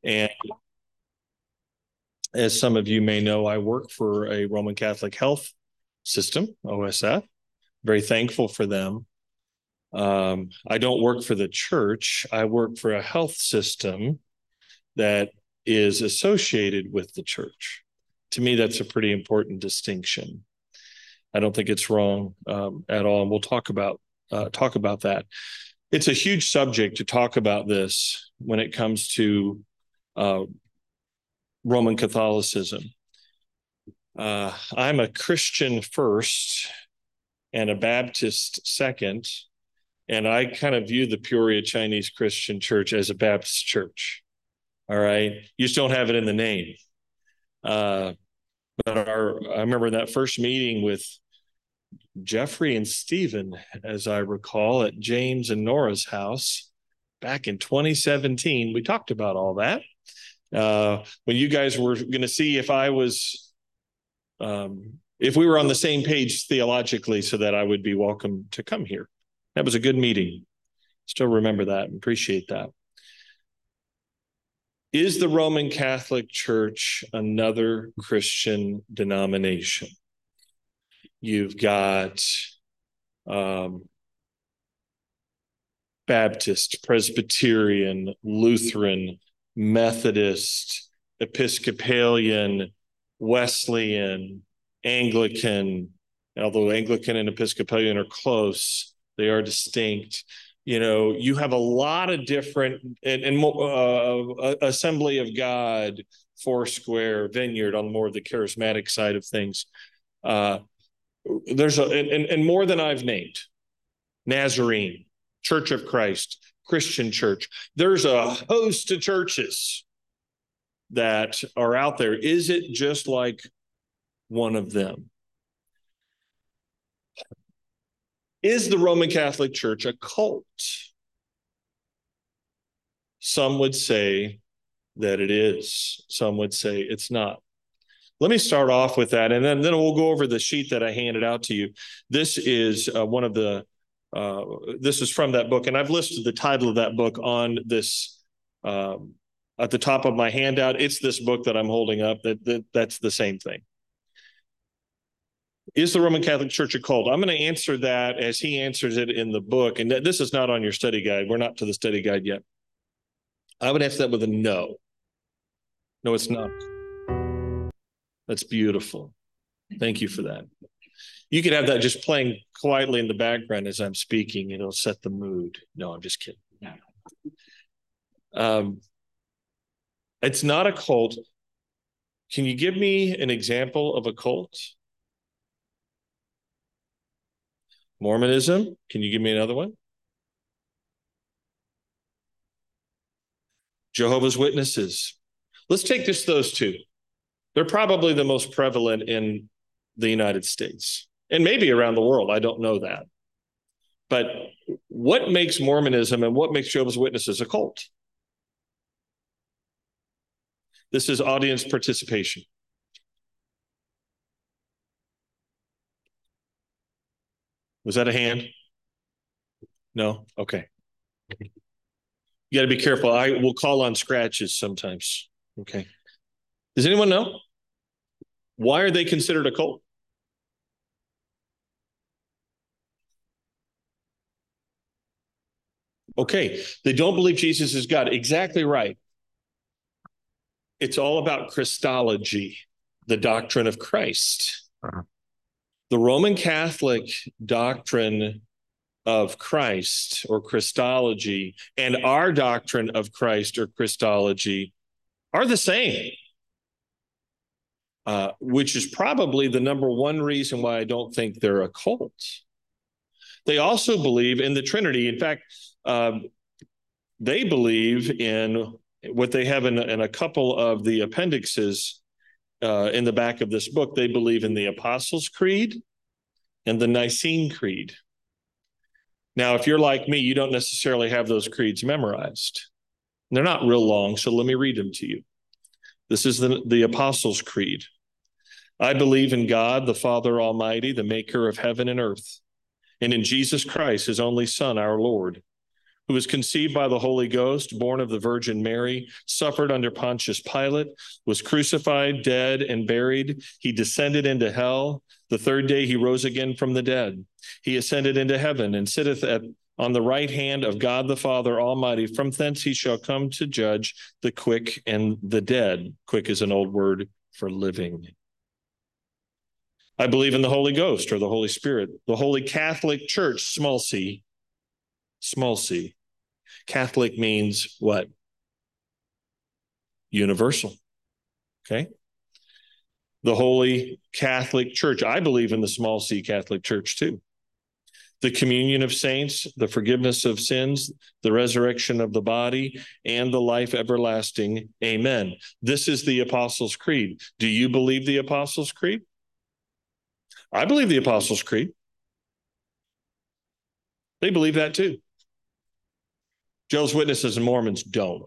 And as some of you may know, I work for a Roman Catholic health system, OSF. Very thankful for them. I don't work for the church. I work for a health system that is associated with the church. To me, that's a pretty important distinction. I don't think it's wrong at all, and we'll talk about that. It's a huge subject to talk about this when it comes to Roman Catholicism. I'm a Christian first and a Baptist second, and I kind of view the Peoria Chinese Christian Church as a Baptist church. All right, you just don't have it in the name. But I remember that first meeting with Jeffrey and Stephen, as I recall, at James and Nora's house back in 2017. We talked about all that. When you guys were going to see if if we were on the same page theologically so that I would be welcome to come here. That was a good meeting. Still remember that and appreciate that. Is the Roman Catholic Church another Christian denomination? You've got Baptist, Presbyterian, Lutheran, Methodist, Episcopalian, Wesleyan, Anglican. Although Anglican and Episcopalian are close, they are distinct. You know, you have a lot of different, Assembly of God, Foursquare, Vineyard on more of the charismatic side of things. There's and more than I've named. Nazarene, Church of Christ, Christian Church. There's a host of churches that are out there. Is it just like one of them? Is the Roman Catholic Church a cult? Some would say that it is. Some would say it's not. Let me start off with that, and then we'll go over the sheet that I handed out to you. This is this is from that book, and I've listed the title of that book on this at the top of my handout. It's this book that I'm holding up. That's the same thing. Is the Roman Catholic Church a cult? I'm going to answer that as he answers it in the book, and this is not on your study guide. We're not to the study guide yet. I would answer that with a no. No, it's not. That's beautiful. Thank you for that. You could have that just playing quietly in the background as I'm speaking. It'll set the mood. No, I'm just kidding. It's not a cult. Can you give me an example of a cult? Mormonism. Can you give me another one? Jehovah's Witnesses. Let's take just those two. They're probably the most prevalent in the United States and maybe around the world. I don't know that. But what makes Mormonism and what makes Jehovah's Witnesses a cult? This is audience participation. Was that a hand? No? Okay. You got to be careful. I will call on scratches sometimes. Okay. Does anyone know? Why are they considered a cult? Okay. They don't believe Jesus is God. Exactly right. It's all about Christology, the doctrine of Christ. The Roman Catholic doctrine of Christ or Christology and our doctrine of Christ or Christology are the same, which is probably the number one reason why I don't think they're a cult. They also believe in the Trinity. In fact, they believe in what they have in a couple of the appendixes in the back of this book. They believe in the Apostles' Creed and the Nicene Creed. Now, if you're like me, you don't necessarily have those creeds memorized. They're not real long, so let me read them to you. This is the Apostles' Creed. I believe in God, the Father Almighty, the maker of heaven and earth, and in Jesus Christ, his only Son, our Lord, who was conceived by the Holy Ghost, born of the Virgin Mary, suffered under Pontius Pilate, was crucified, dead, and buried. He descended into hell. The third day he rose again from the dead. He ascended into heaven and sitteth on the right hand of God the Father Almighty. From thence he shall come to judge the quick and the dead. Quick is an old word for living. I believe in the Holy Ghost, or the Holy Spirit, the Holy Catholic Church, small c. Small c. Catholic means what? Universal. Okay? The Holy Catholic Church. I believe in the small c Catholic Church too. The communion of saints, the forgiveness of sins, the resurrection of the body, and the life everlasting. Amen. This is the Apostles' Creed. Do you believe the Apostles' Creed? I believe the Apostles' Creed. They believe that too. Jehovah's Witnesses and Mormons don't.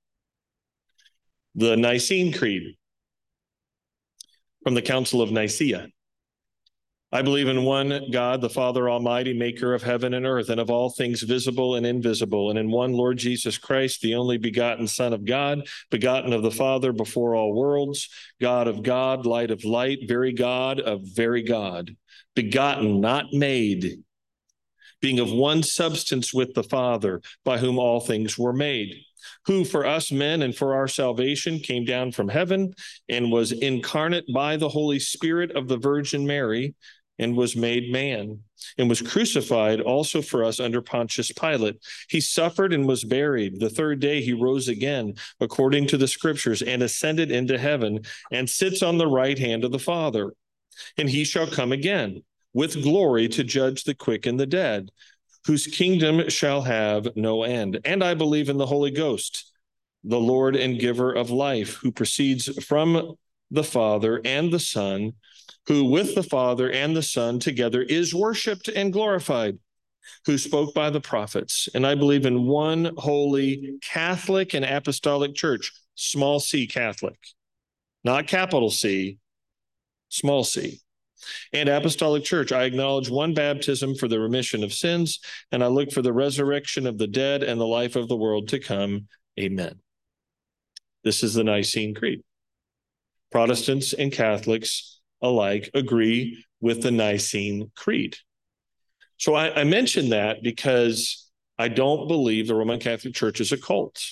The Nicene Creed from the Council of Nicaea. I believe in one God, the Father Almighty, maker of heaven and earth, and of all things visible and invisible, and in one Lord Jesus Christ, the only begotten Son of God, begotten of the Father before all worlds, God of God, light of light, very God of very God, begotten, not made, being of one substance with the Father, by whom all things were made, who for us men and for our salvation came down from heaven and was incarnate by the Holy Spirit of the Virgin Mary and was made man and was crucified also for us under Pontius Pilate. He suffered and was buried. The third day he rose again, according to the Scriptures, and ascended into heaven and sits on the right hand of the Father. And he shall come again with glory to judge the quick and the dead, whose kingdom shall have no end. And I believe in the Holy Ghost, the Lord and giver of life, who proceeds from the Father and the Son, who with the Father and the Son together is worshiped and glorified, who spoke by the prophets. And I believe in one holy Catholic and apostolic church, small c Catholic, not capital C, small c. And apostolic church. I acknowledge one baptism for the remission of sins, and I look for the resurrection of the dead and the life of the world to come. Amen. This is the Nicene Creed. Protestants and Catholics alike agree with the Nicene Creed. So I mention that because I don't believe the Roman Catholic Church is a cult.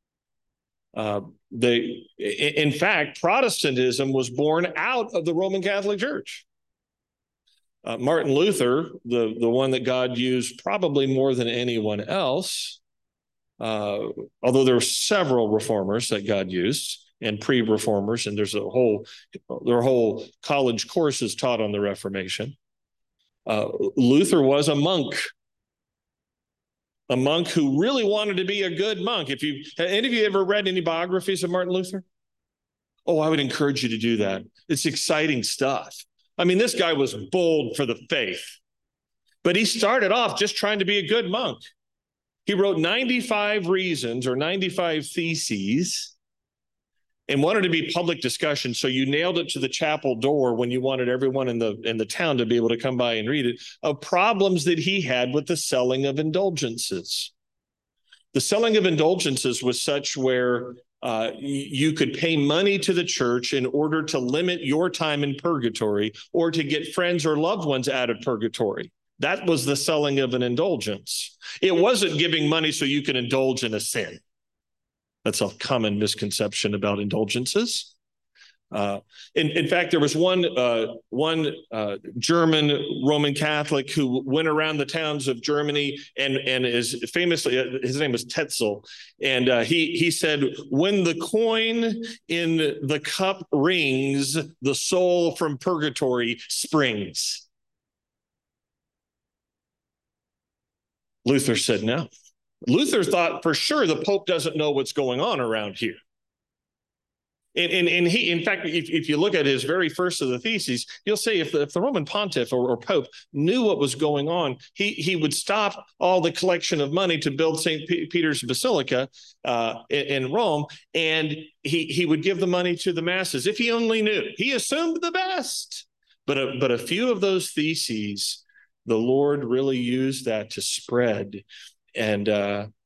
In fact, Protestantism was born out of the Roman Catholic Church. Martin Luther, the one that God used probably more than anyone else, although there were several reformers that God used and pre-reformers, and there are whole college courses taught on the Reformation. Luther was a monk who really wanted to be a good monk. Have any of you ever read any biographies of Martin Luther? Oh, I would encourage you to do that. It's exciting stuff. I mean, this guy was bold for the faith, but he started off just trying to be a good monk. He wrote 95 reasons or 95 theses and wanted to be public discussion. So you nailed it to the chapel door when you wanted everyone in the town to be able to come by and read it, of problems that he had with the selling of indulgences. The selling of indulgences was such where you could pay money to the church in order to limit your time in purgatory or to get friends or loved ones out of purgatory. That was the selling of an indulgence. It wasn't giving money so you can indulge in a sin. That's a common misconception about indulgences. In fact, there was one German Roman Catholic who went around the towns of Germany and is famously, his name was Tetzel, and he said, when the coin in the cup rings, the soul from purgatory springs. Luther said no. Luther thought for sure the Pope doesn't know what's going on around here. And he, in fact, if you look at his very first of the theses, he'll say if the Roman pontiff or Pope knew what was going on, he would stop all the collection of money to build St. Peter's Basilica in Rome, and he would give the money to the masses if he only knew. He assumed the best. But a few of those theses, the Lord really used that to spread. And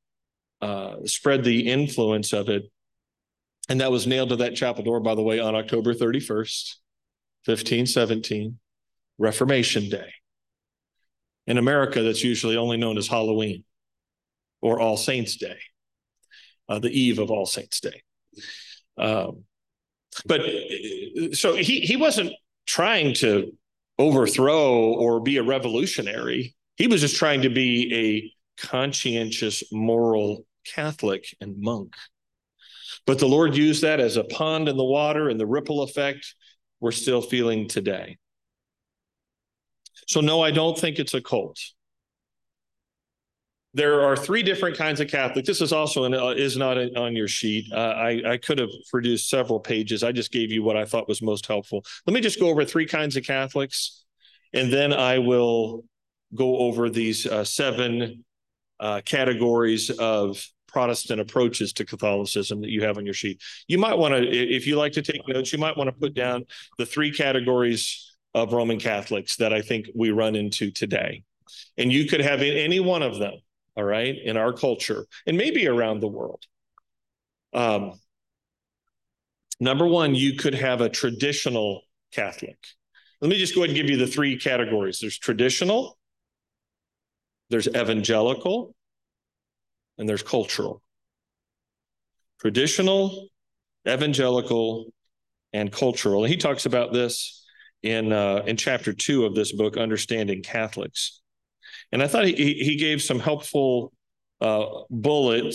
spread the influence of it. And that was nailed to that chapel door, by the way, on October 31st, 1517, Reformation Day. In America, that's usually only known as Halloween or All Saints Day, the eve of All Saints Day. But so he wasn't trying to overthrow or be a revolutionary. He was just trying to be a conscientious, moral Catholic and monk. But the Lord used that as a pond in the water, and the ripple effect we're still feeling today. So no, I don't think it's a cult. There are three different kinds of Catholics. This is also is not on your sheet. I could have produced several pages. I just gave you what I thought was most helpful. Let me just go over three kinds of Catholics, and then I will go over these seven categories of Protestant approaches to Catholicism that you have on your sheet. You might want to, if you like to take notes, you might want to put down the three categories of Roman Catholics that I think we run into today. And you could have any one of them, all right, in our culture and maybe around the world. Number one, you could have a traditional Catholic. Let me just go ahead and give you the three categories. There's traditional, there's evangelical, and there's cultural. Traditional, evangelical, and cultural. And he talks about this in chapter 2 of this book, Understanding Catholics. And I thought he gave some helpful bullet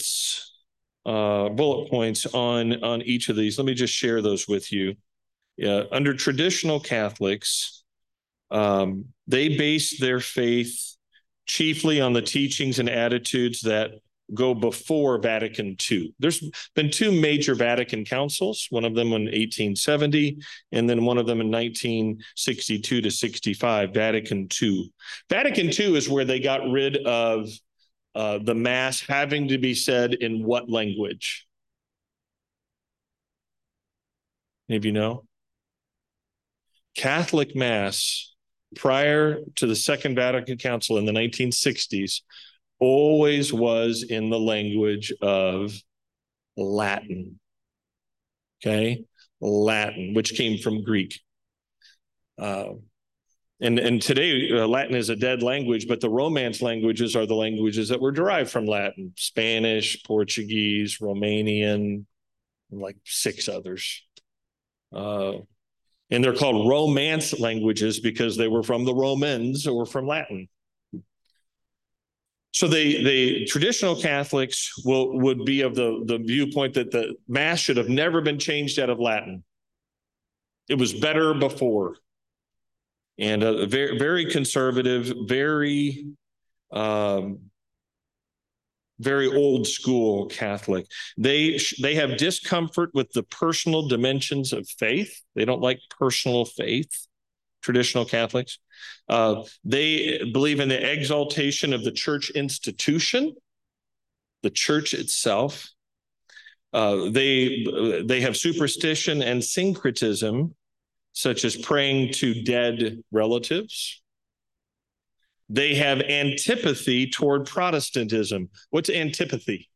points on each of these. Let me just share those with you. Under traditional Catholics, they base their faith chiefly on the teachings and attitudes that go before Vatican II. There's been two major Vatican councils, one of them in 1870, and then one of them in 1962 to 65, Vatican II. Vatican II is where they got rid of the Mass having to be said in what language? Any of you know? Catholic Mass, prior to the Second Vatican Council in the 1960s, always was in the language of Latin. Okay? Latin, which came from Greek. And today, Latin is a dead language, but the Romance languages are the languages that were derived from Latin: Spanish, Portuguese, Romanian, and like 6 others. And they're called Romance languages because they were from the Romans or from Latin. So the traditional Catholics would be of the viewpoint that the Mass should have never been changed out of Latin. It was better before. And a very, very conservative, very old school Catholic. They have discomfort with the personal dimensions of faith. They don't like personal faith, traditional Catholics. They believe in the exaltation of the church institution, the church itself. They have superstition and syncretism, such as praying to dead relatives. They have antipathy toward Protestantism. What's antipathy?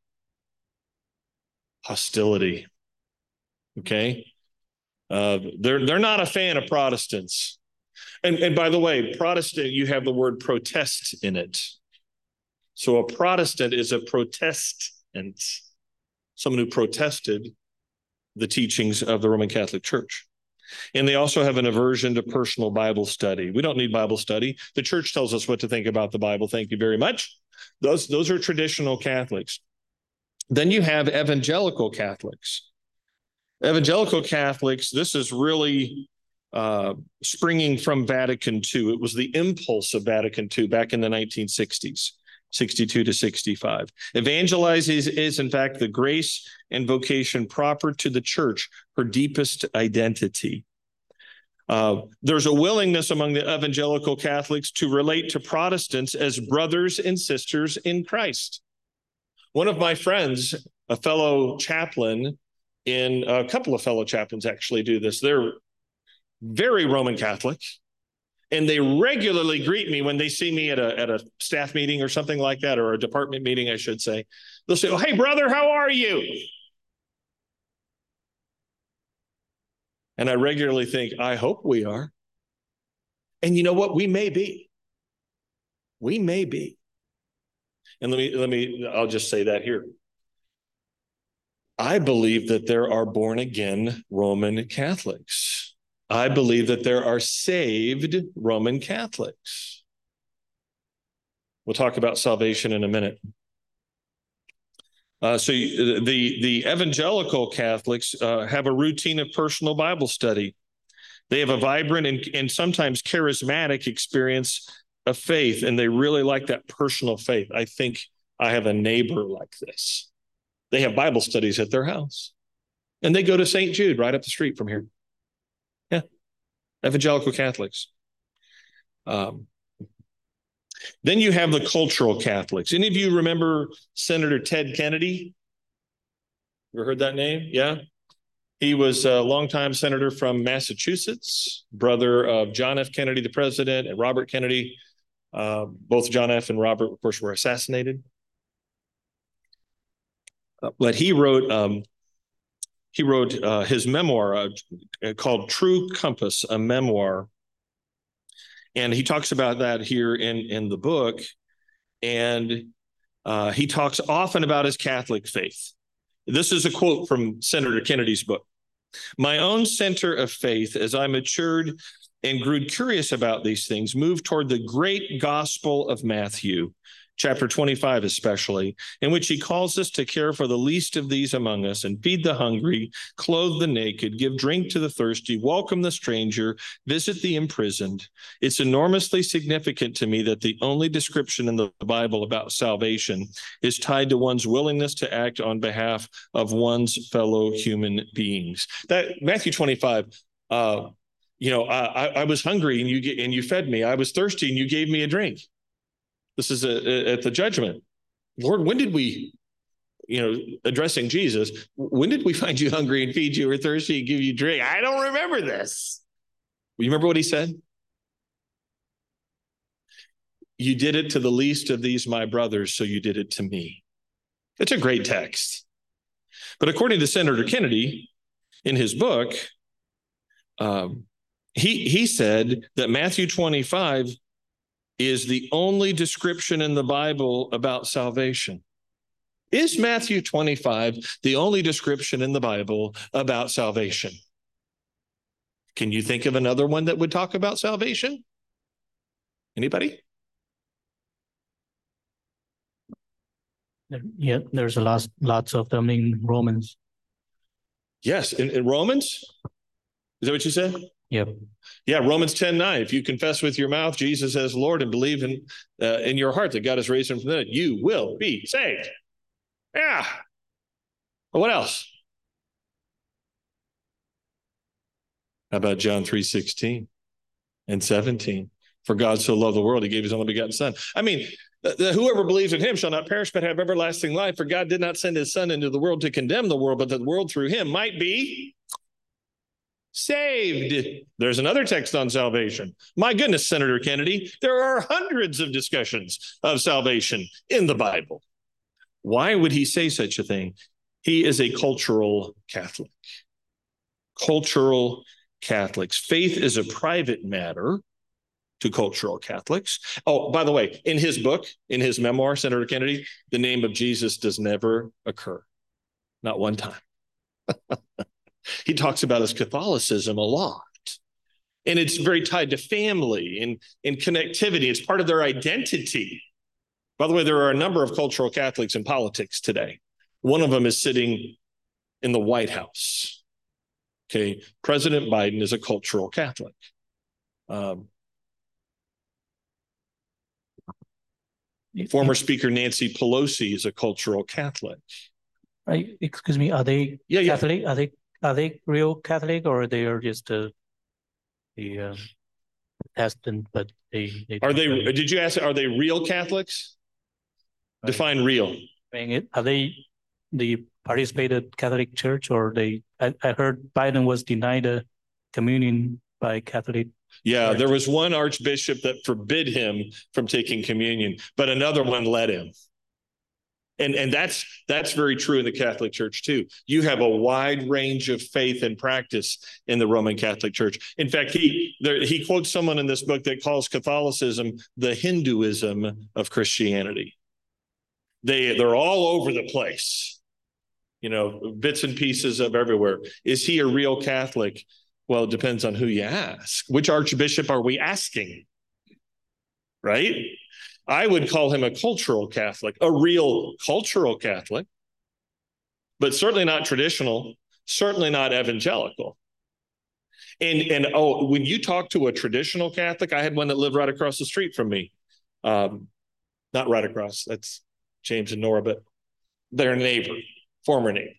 Hostility. Okay? They're not a fan of Protestants. And by the way, Protestant, you have the word protest in it. So a Protestant is a protestant, someone who protested the teachings of the Roman Catholic Church. And they also have an aversion to personal Bible study. We don't need Bible study. The church tells us what to think about the Bible. Thank you very much. Those are traditional Catholics. Then you have evangelical Catholics. Evangelical Catholics, this is really springing from Vatican II. It was the impulse of Vatican II back in the 1960s, 62 to 65. Evangelizing is, in fact, the grace and vocation proper to the church, her deepest identity. There's a willingness among the evangelical Catholics to relate to Protestants as brothers and sisters in Christ. One of my friends, a fellow chaplain, a couple of fellow chaplains actually do this. They're very Roman Catholic, And they regularly greet me when they see me at a staff meeting or something like that, or a department meeting, I should say. They'll say, "Oh, hey, brother, how are you?" And I regularly think, I hope we are. And you know what? We may be. We may be. And I'll just say that here. I believe that there are born again Roman Catholics. I believe that there are saved Roman Catholics. We'll talk about salvation in a minute. So the evangelical Catholics have a routine of personal Bible study. They have a vibrant and sometimes charismatic experience of faith, and they really like that personal faith. I think I have a neighbor like this. They have Bible studies at their house, and they go to St. Jude right up the street from here. Yeah, evangelical Catholics. Then you have the cultural Catholics. Any of you remember Senator Ted Kennedy? Ever heard that name? Yeah. He was a longtime senator from Massachusetts, brother of John F. Kennedy, the president, and Robert Kennedy. Both John F. and Robert, of course, were assassinated. But he wrote his memoir called True Compass, a memoir. And he talks about that here in the book. And he talks often about his Catholic faith. This is a quote from Senator Kennedy's book. "My own center of faith, as I matured and grew curious about these things, moved toward the great gospel of Matthew, chapter 25 especially, in which he calls us to care for the least of these among us and feed the hungry, clothe the naked, give drink to the thirsty, welcome the stranger, visit the imprisoned. It's enormously significant to me that the only description in the Bible about salvation is tied to one's willingness to act on behalf of one's fellow human beings." That Matthew 25, I was hungry and you fed me. I was thirsty and you gave me a drink. This is at the judgment. Lord, when did we, addressing Jesus, when did we find you hungry and feed you, or thirsty and give you drink? I don't remember this. You remember what he said? "You did it to the least of these, my brothers, so you did it to me." It's a great text. But according to Senator Kennedy, in his book, he said that Matthew 25 is the only description in the Bible about salvation. Is Matthew 25 the only description in the Bible about salvation? Can you think of another one that would talk about salvation? Anybody? Yeah, there's lots of them in Romans. Yes, in Romans? Is that what you said? Yep. Yeah, Romans 10:9. If you confess with your mouth Jesus as Lord and believe in your heart that God has raised him from the dead, you will be saved. Yeah. But what else? How about John 3:16 and 17? "For God so loved the world, he gave his only begotten son." I mean, whoever believes in him shall not perish but have everlasting life. For God did not send his son into the world to condemn the world, but that the world through him might be saved. There's another text on salvation. My goodness, Senator Kennedy, there are hundreds of discussions of salvation in the Bible. Why would he say such a thing? He is a cultural Catholic. Cultural Catholics. Faith is a private matter to cultural Catholics. Oh, by the way, in his book, in his memoir, Senator Kennedy, the name of Jesus does never occur. Not one time. He talks about his Catholicism a lot. And it's very tied to family and connectivity. It's part of their identity. By the way, there are a number of cultural Catholics in politics today. One of them is sitting in the White House. Okay, President Biden is a cultural Catholic. Former Speaker Nancy Pelosi is a cultural Catholic. Excuse me, are they Catholic? Yeah. Are they real Catholic, or they are just the Protestant? But they are they? Did you ask? Are they real Catholics? Right. Define real. Are they the participated Catholic Church, or they? I heard Biden was denied a communion by Catholic Yeah, there was one archbishop that forbid him from taking communion, but another one let him. And that's very true in the Catholic Church too. You have a wide range of faith and practice in the Roman Catholic Church. In fact, he quotes someone in this book that calls Catholicism the Hinduism of Christianity. They're all over the place, bits and pieces of everywhere. Is he a real Catholic? Well, it depends on who you ask. Which archbishop are we asking? Right? I would call him a cultural Catholic, a real cultural Catholic, but certainly not traditional, certainly not evangelical. And when you talk to a traditional Catholic, I had one that lived right across the street from me. Not right across, that's James and Nora, but their neighbor, former neighbor.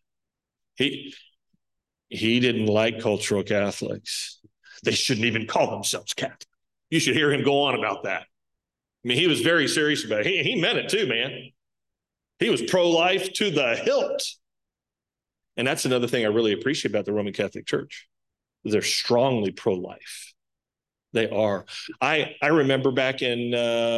He didn't like cultural Catholics. They shouldn't even call themselves Catholic. You should hear him go on about that. I mean, he was very serious about it. He meant it too, man. He was pro-life to the hilt. And that's another thing I really appreciate about the Roman Catholic Church. They're strongly pro-life. They are. I remember back in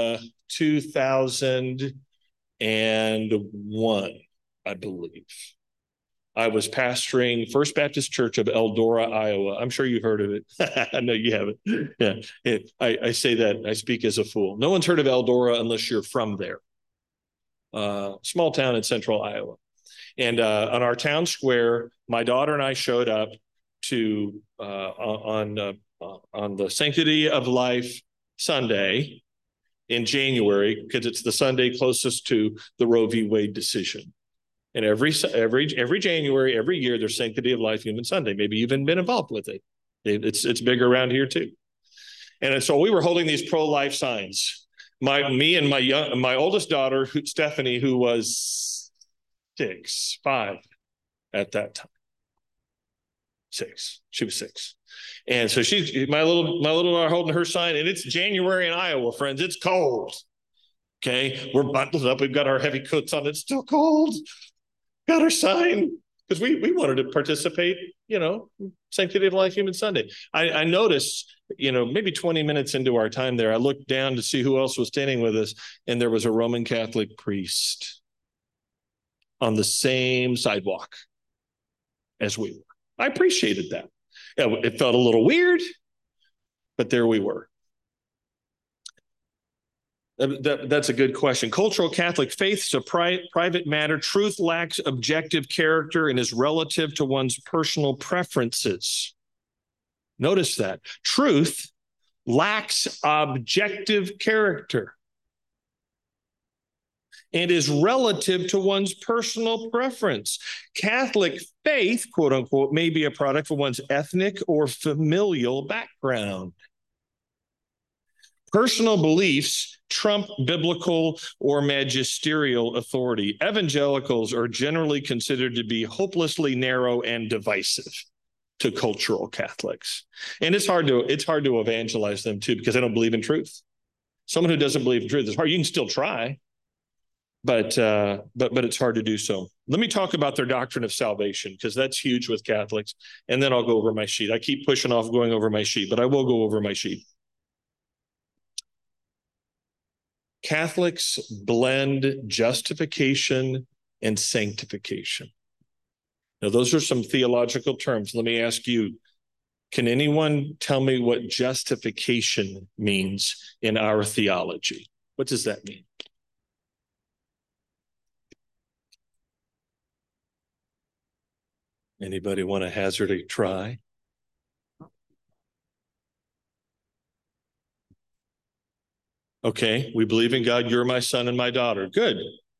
2001, I believe. I was pastoring First Baptist Church of Eldora, Iowa. I'm sure you've heard of it. I know you haven't. Yeah, I say that. I speak as a fool. No one's heard of Eldora unless you're from there. Small town in central Iowa. And on our town square, my daughter and I showed up to on the Sanctity of Life Sunday in January, because it's the Sunday closest to the Roe v. Wade decision. And every January, every year, there's Sanctity of Life Human Sunday. Maybe you've even been involved with it. It's big around here too. And so we were holding these pro-life signs. Me and my oldest daughter, Stephanie, who was 5 at that time. 6. She was 6. And so my little daughter holding her sign, and it's January in Iowa, friends. It's cold. Okay, we're bundled up. We've got our heavy coats on. It's still cold. Got our sign because we wanted to participate, Sanctity of Life Human Sunday. I noticed, maybe 20 minutes into our time there, I looked down to see who else was standing with us, and there was a Roman Catholic priest on the same sidewalk as we were. I appreciated that. It felt a little weird, but there we were. That's a good question. Cultural Catholic faith is a private matter. Truth lacks objective character and is relative to one's personal preferences. Notice that. Truth lacks objective character and is relative to one's personal preference. Catholic faith, quote unquote, may be a product of one's ethnic or familial background. Personal beliefs trump biblical or magisterial authority. Evangelicals are generally considered to be hopelessly narrow and divisive to cultural Catholics. And it's hard to evangelize them too, because they don't believe in truth. Someone who doesn't believe in truth is hard. You can still try, but it's hard to do so. Let me talk about their doctrine of salvation, because that's huge with Catholics. And then I'll go over my sheet. I keep pushing off going over my sheet, but I will go over my sheet. Catholics blend justification and sanctification. Now, those are some theological terms. Let me ask you, can anyone tell me what justification means in our theology? What does that mean? Anybody want to hazard a try? Okay, we believe in God. You're my son and my daughter. Good.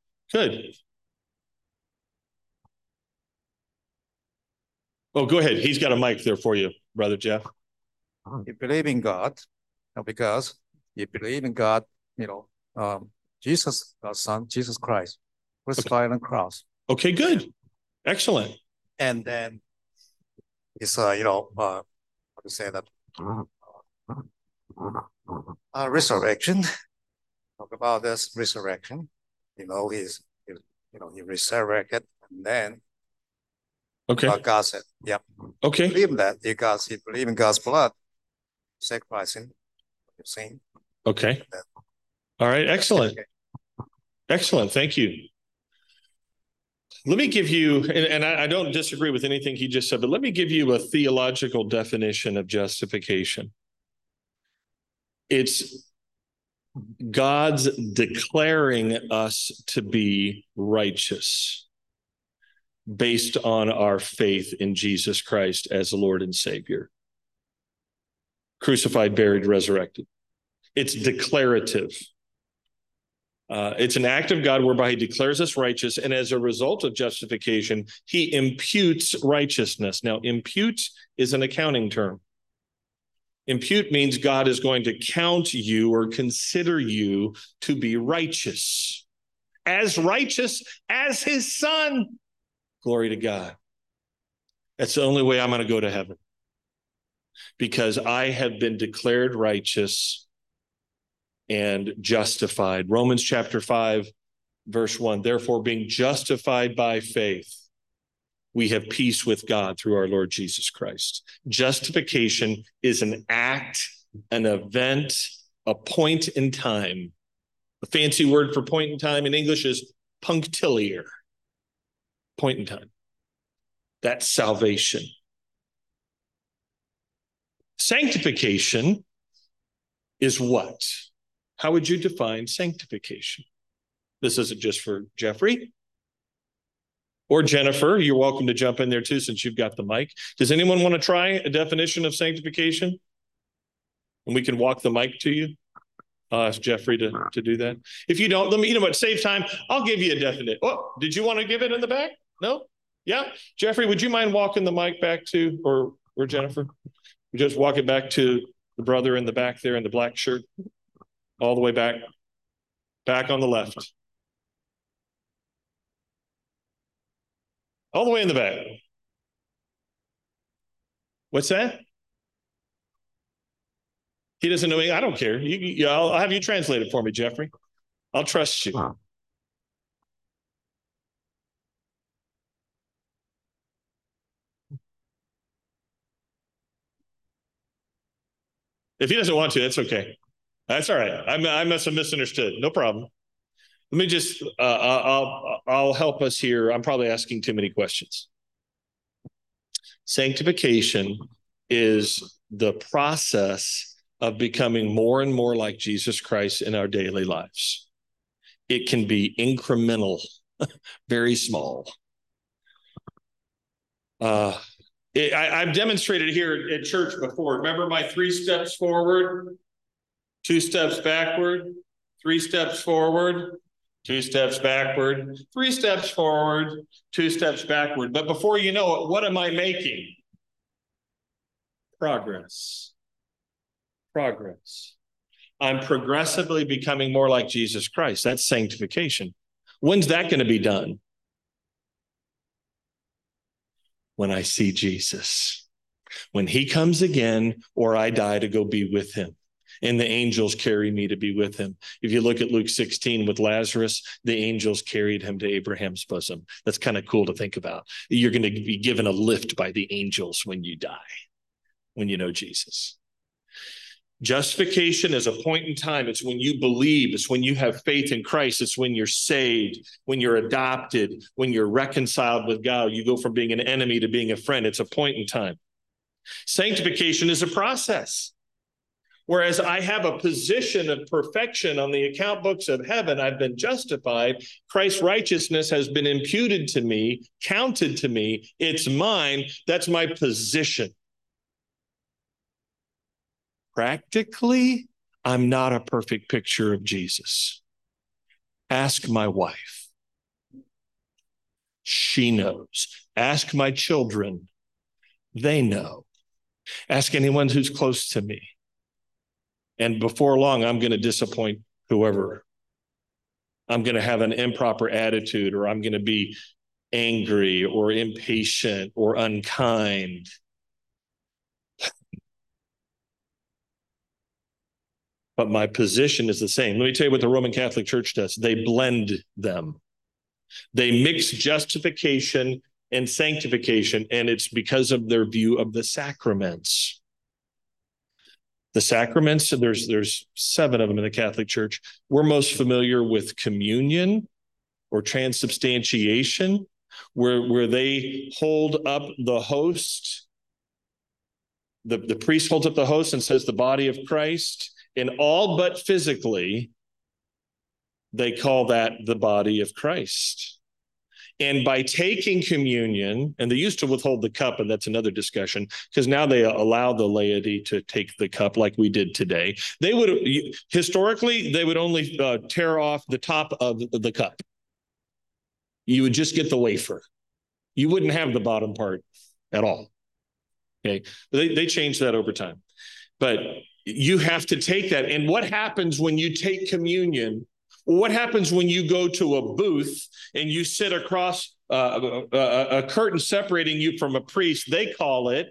Oh, go ahead. He's got a mic there for you, Brother Jeff. You believe in God because you believe in God, Jesus, our son, Jesus Christ, crucified on the cross. Okay, good. Excellent. And then it's, how to say that? Resurrection. Talk about this resurrection. He resurrected, and then okay. God said, "Yep." Okay. Believe that because he believed in God's blood. sacrificing your sin. Okay. All right. Excellent. Excellent. Thank you. Let me give you, and I don't disagree with anything he just said, but let me give you a theological definition of justification. It's God's declaring us to be righteous based on our faith in Jesus Christ as the Lord and Savior. Crucified, buried, resurrected. It's declarative. It's an act of God whereby he declares us righteous, and as a result of justification, he imputes righteousness. Now, impute is an accounting term. Impute means God is going to count you or consider you to be righteous as his son. Glory to God. That's the only way I'm going to go to heaven, because I have been declared righteous and justified. Romans chapter 5, verse 1, therefore being justified by faith, we have peace with God through our Lord Jesus Christ. Justification is an act, an event, a point in time. A fancy word for point in time in English is punctiliar. Point in time. That's salvation. Sanctification is what? How would you define sanctification? This isn't just for Jeffrey or Jennifer. You're welcome to jump in there too, since you've got the mic. Does anyone want to try a definition of sanctification? And we can walk the mic to you. I'll ask Jeffrey to do that. If you don't, you know what, save time. I'll give you a definition. Oh, did you want to give it in the back? No? Yeah? Jeffrey, would you mind walking the mic back to, or Jennifer? Just walk it back to the brother in the back there in the black shirt. All the way back. Back on the left. All the way in the back. What's that? He doesn't know. I don't care. I'll have you translate it for me, Jeffrey. I'll trust you. Wow. If he doesn't want to, that's okay. That's all right. I must have misunderstood. No problem. Let me just, I'll help us here. I'm probably asking too many questions. Sanctification is the process of becoming more and more like Jesus Christ in our daily lives. It can be incremental, very small. I've demonstrated here at church before. Remember my 3 steps forward, 2 steps backward, 3 steps forward, 2 steps backward, 3 steps forward, 2 steps backward. But before you know it, what am I making? Progress. Progress. I'm progressively becoming more like Jesus Christ. That's sanctification. When's that going to be done? When I see Jesus. When he comes again, or I die to go be with him. And the angels carry me to be with him. If you look at Luke 16 with Lazarus, the angels carried him to Abraham's bosom. That's kind of cool to think about. You're going to be given a lift by the angels when you die, when you know Jesus. Justification is a point in time. It's when you believe. It's when you have faith in Christ. It's when you're saved, when you're adopted, when you're reconciled with God. You go from being an enemy to being a friend. It's a point in time. Sanctification is a process. Whereas I have a position of perfection on the account books of heaven, I've been justified. Christ's righteousness has been imputed to me, counted to me. It's mine. That's my position. Practically, I'm not a perfect picture of Jesus. Ask my wife. She knows. Ask my children. They know. Ask anyone who's close to me. And before long, I'm going to disappoint whoever. I'm going to have an improper attitude, or I'm going to be angry or impatient or unkind. But my position is the same. Let me tell you what the Roman Catholic Church does. They blend them. They mix justification and sanctification, and it's because of their view of the sacraments. The sacraments, there's 7 of them in the Catholic Church. We're most familiar with communion or transubstantiation, where they hold up the host. The priest holds up the host and says, the body of Christ, and all but physically, they call that the body of Christ. And by taking communion, and they used to withhold the cup, and that's another discussion, because now they allow the laity to take the cup like we did today. They would, historically, they would only tear off the top of the cup. You would just get the wafer. You wouldn't have the bottom part at all. Okay, they changed that over time. But you have to take that. And what happens when you take communion? What happens when you go to a booth and you sit across a curtain separating you from a priest? They call it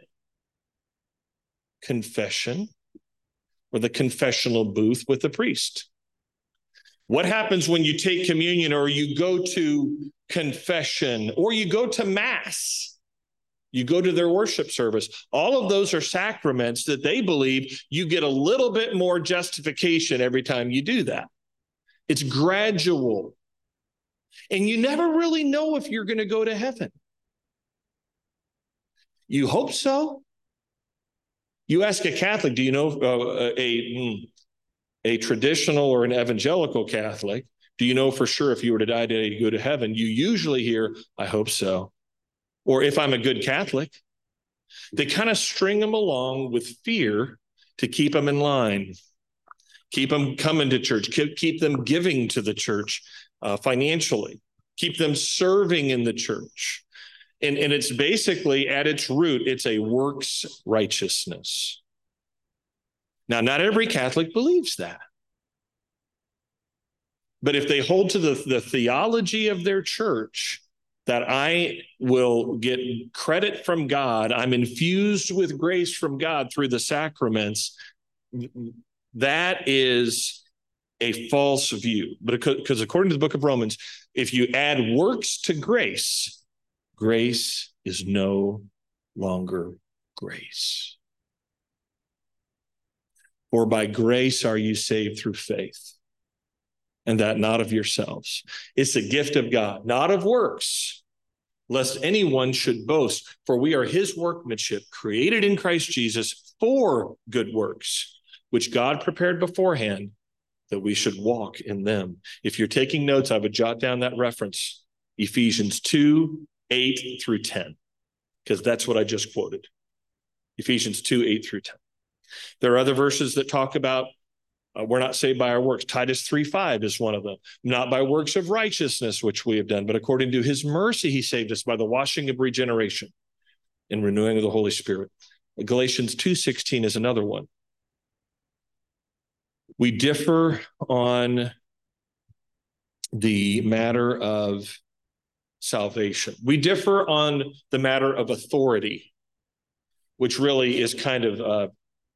confession, or the confessional booth with the priest. What happens when you take communion, or you go to confession, or you go to Mass? You go to their worship service. All of those are sacraments that they believe you get a little bit more justification every time you do that. It's gradual. And you never really know if you're going to go to heaven. You hope so. You ask a Catholic, do you know a traditional or an evangelical Catholic, do you know for sure if you were to die today, you go to heaven? You usually hear, I hope so. Or if I'm a good Catholic. They kind of string them along with fear to keep them in line. Keep them coming to church, keep them giving to the church financially, keep them serving in the church. And it's basically, at its root, it's a works righteousness. Now, not every Catholic believes that. But if they hold to the theology of their church, that I will get credit from God, I'm infused with grace from God through the sacraments, that is a false view. But because according to the book of Romans, if you add works to grace, grace is no longer grace. For by grace are you saved through faith, and that not of yourselves. It's a gift of God, not of works, lest anyone should boast. For we are his workmanship, created in Christ Jesus for good works, which God prepared beforehand that we should walk in them. If you're taking notes, I would jot down that reference, Ephesians 2, 8 through 10, because that's what I just quoted. Ephesians 2, 8 through 10. There are other verses that talk about we're not saved by our works. Titus 3:5 is one of them. Not by works of righteousness, which we have done, but according to his mercy, he saved us by the washing of regeneration and renewing of the Holy Spirit. Galatians 2:16 is another one. We differ on the matter of salvation. We differ on the matter of authority, which really is kind of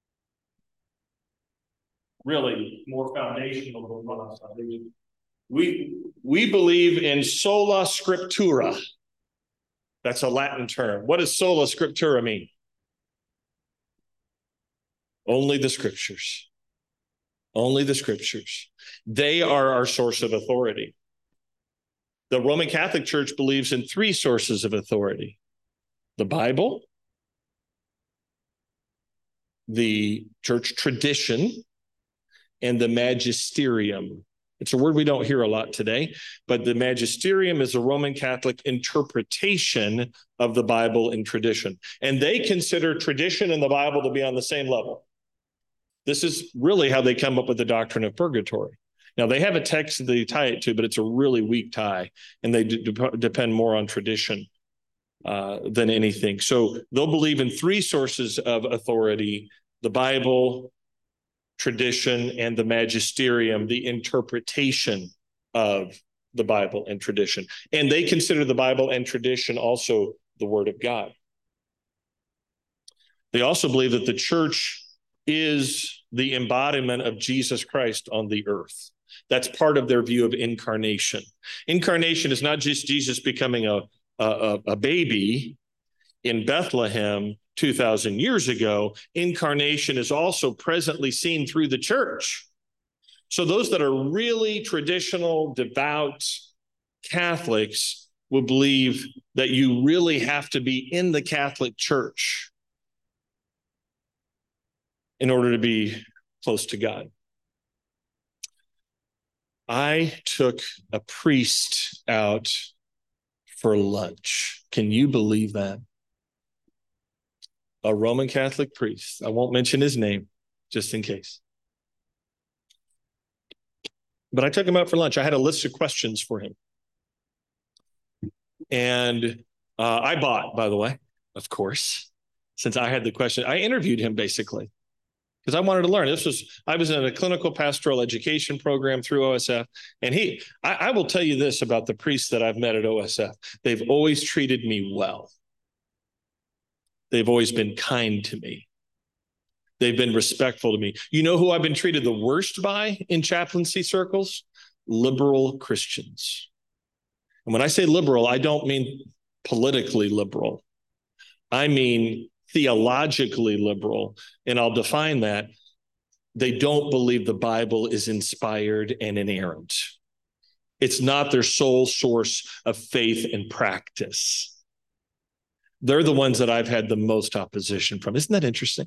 really more foundational than what I'm saying. We believe in sola scriptura. That's a Latin term. What does sola scriptura mean? Only the scriptures. Only the scriptures. They are our source of authority. The Roman Catholic Church believes in 3 sources of authority: the Bible, the church tradition, and the magisterium. It's a word we don't hear a lot today, but the magisterium is a Roman Catholic interpretation of the Bible and tradition. And they consider tradition and the Bible to be on the same level. This is really how they come up with the doctrine of purgatory. Now, they have a text that they tie it to, but it's a really weak tie, and they depend more on tradition than anything. So they'll believe in 3 sources of authority: the Bible, tradition, and the magisterium, the interpretation of the Bible and tradition. And they consider the Bible and tradition also the Word of God. They also believe that the church is the embodiment of Jesus Christ on the earth. That's part of their view of incarnation. Incarnation is not just Jesus becoming a baby. in Bethlehem 2,000 years ago, incarnation is also presently seen through the church. So those that are really traditional, devout Catholics will believe that you really have to be in the Catholic Church in order to be close to God. I took a priest out for lunch. Can you believe that? A Roman Catholic priest. I won't mention his name, just in case. But I took him out for lunch. I had a list of questions for him. And I bought, by the way, of course, since I had the question. I interviewed him basically because I wanted to learn. I was in a clinical pastoral education program through OSF. And I will tell you this about the priests that I've met at OSF. They've always treated me well. They've always been kind to me. They've been respectful to me. You know who I've been treated the worst by in chaplaincy circles? Liberal Christians. And when I say liberal, I don't mean politically liberal. I mean theologically liberal. And I'll define that. They don't believe the Bible is inspired and inerrant. It's not their sole source of faith and practice. They're the ones that I've had the most opposition from. Isn't that interesting?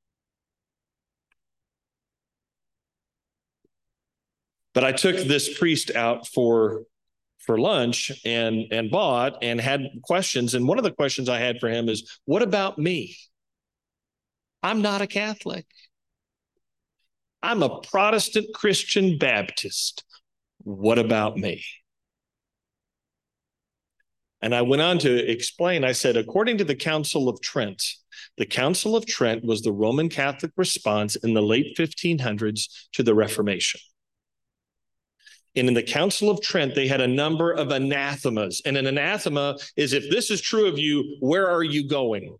But I took this priest out for lunch and bought and had questions. And one of the questions I had for him is, what about me? I'm not a Catholic. I'm a Protestant Christian Baptist. What about me? And I went on to explain, I said, according to the Council of Trent, the Council of Trent was the Roman Catholic response in the late 1500s to the Reformation. And in the Council of Trent, they had a number of anathemas. And an anathema is, if this is true of you, where are you going?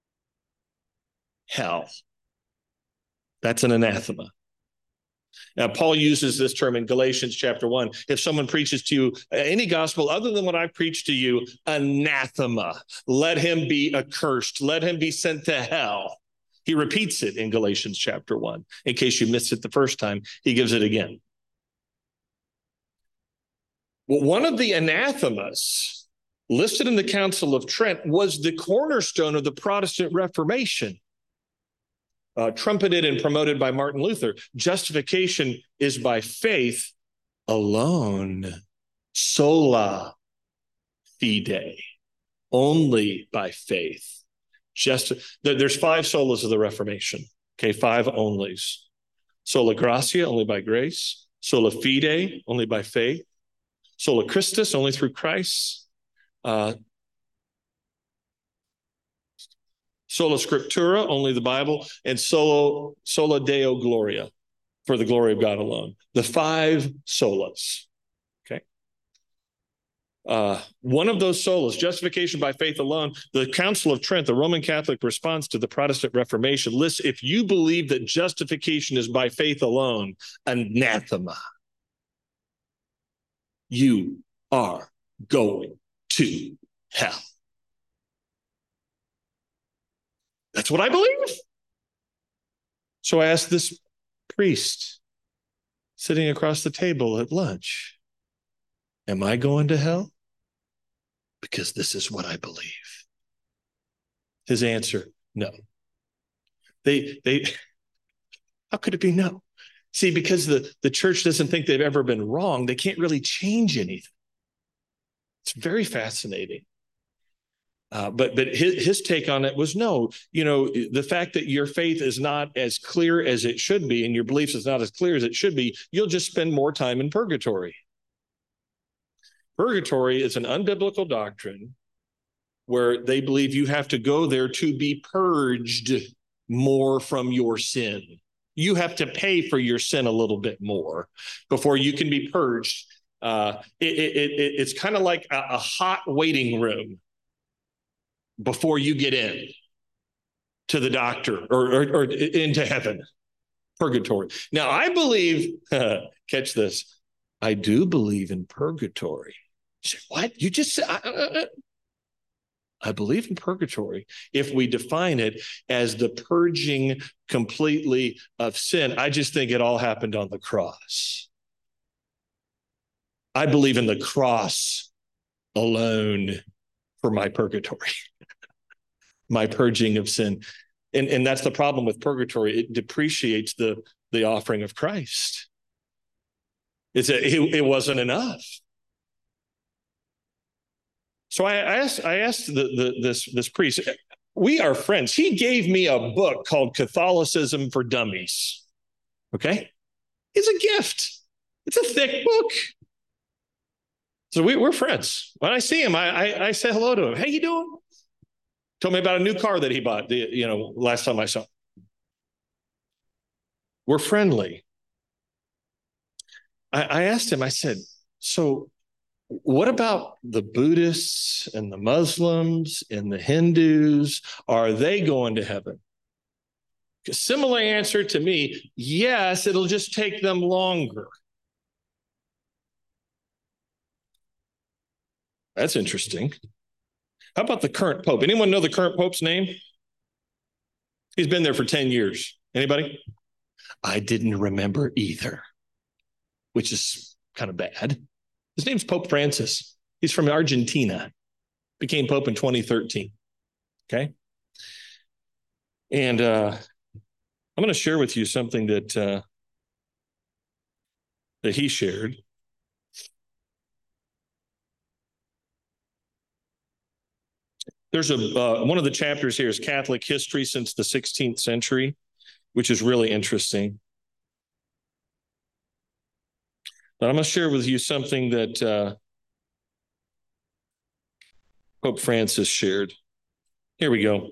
Hell. That's an anathema. Now, Paul uses this term in Galatians chapter 1. If someone preaches to you any gospel other than what I preach to you, anathema. Let him be accursed. Let him be sent to hell. He repeats it in Galatians chapter 1. In case you missed it the first time, he gives it again. Well, one of the anathemas listed in the Council of Trent was the cornerstone of the Protestant Reformation, trumpeted and promoted by Martin Luther. Justification is by faith alone, sola fide, only by faith. There's 5 solas of the Reformation, okay, 5 onlys. Sola gratia, only by grace. Sola fide, only by faith. Sola Christus, only through Christ. Sola Scriptura, only the Bible. And sola Deo Gloria, for the glory of God alone. The 5 solas. Okay. One of those solas, justification by faith alone, the Council of Trent, the Roman Catholic response to the Protestant Reformation, lists, if you believe that justification is by faith alone, anathema. You are going to hell. That's what I believe. So I asked this priest sitting across the table at lunch, am I going to hell? Because this is what I believe. His answer, no. How could it be no? See, because the church doesn't think they've ever been wrong, they can't really change anything. It's very fascinating. But his take on it was, no, the fact that your faith is not as clear as it should be and your beliefs is not as clear as it should be, you'll just spend more time in purgatory. Purgatory is an unbiblical doctrine where they believe you have to go there to be purged more from your sin. You have to pay for your sin a little bit more before you can be purged. It's kind of like a hot waiting room before you get in to the doctor or into heaven, purgatory. Now, I believe, catch this, I do believe in purgatory. You say, what? You just said, I believe in purgatory if we define it as the purging completely of sin. I just think it all happened on the cross. I believe in the cross alone for my purgatory, my purging of sin. And that's the problem with purgatory. It depreciates the offering of Christ. It wasn't enough. So I asked this priest. We are friends. He gave me a book called Catholicism for Dummies. Okay, it's a gift. It's a thick book. So we're friends. When I see him, I say hello to him. How you doing? Told me about a new car that he bought. Last time I saw him. We're friendly. I asked him. I said, so. What about the Buddhists and the Muslims and the Hindus? Are they going to heaven? A similar answer to me, yes, it'll just take them longer. That's interesting. How about the current Pope? Anyone know the current Pope's name? He's been there for 10 years. Anybody? I didn't remember either, which is kind of bad. His name's Pope Francis. He's from Argentina. Became Pope in 2013. Okay? And I'm going to share with you something that he shared. There's one of the chapters here is Catholic history since the 16th century, which is really interesting. But I'm going to share with you something that Pope Francis shared. Here we go.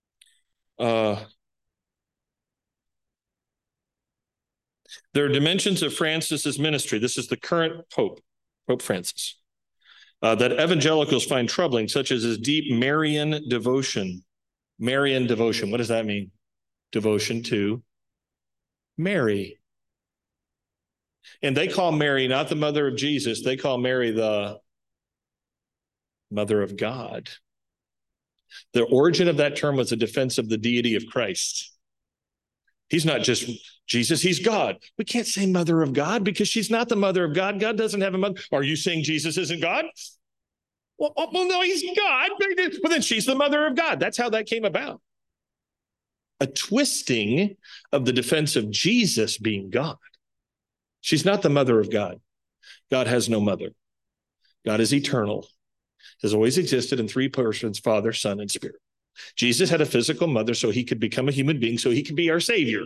There are dimensions of Francis's ministry. This is the current Pope, Pope Francis, that evangelicals find troubling, such as his deep Marian devotion. Marian devotion, what does that mean? Devotion to Mary. And they call Mary not the mother of Jesus. They call Mary the mother of God. The origin of that term was a defense of the deity of Christ. He's not just Jesus, he's God. We can't say mother of God because she's not the mother of God. God doesn't have a mother. Are you saying Jesus isn't God? Well, no, he's God. But then she's the mother of God. That's how that came about. A twisting of the defense of Jesus being God. She's not the mother of God. God has no mother. God is eternal, has always existed in three persons, Father, Son, and Spirit. Jesus had a physical mother so he could become a human being, so he could be our Savior.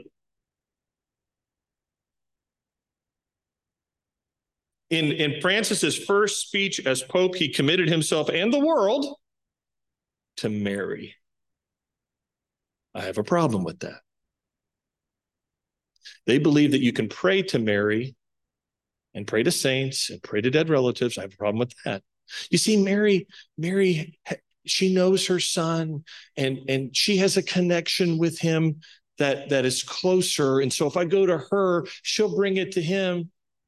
In Francis's first speech as Pope, he committed himself and the world to Mary. I have a problem with that. They believe that you can pray to Mary and pray to saints and pray to dead relatives. I have a problem with that. You see, Mary, she knows her son and she has a connection with him that is closer. And so if I go to her, she'll bring it to him.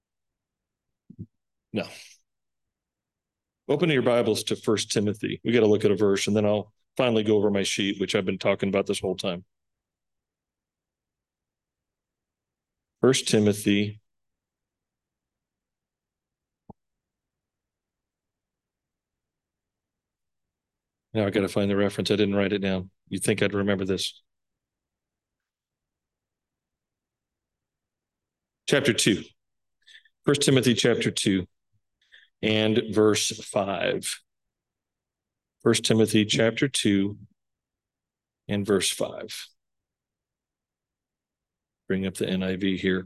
No. Open your Bibles to 1 Timothy. We got to look at a verse and then I'll finally go over my sheet, which I've been talking about this whole time. 1 Timothy. Now I got to find the reference. I didn't write it down. You'd think I'd remember this. Chapter 2. 1 Timothy chapter 2 and verse 5. 1 Timothy chapter 2 and verse 5. Bring up the NIV here.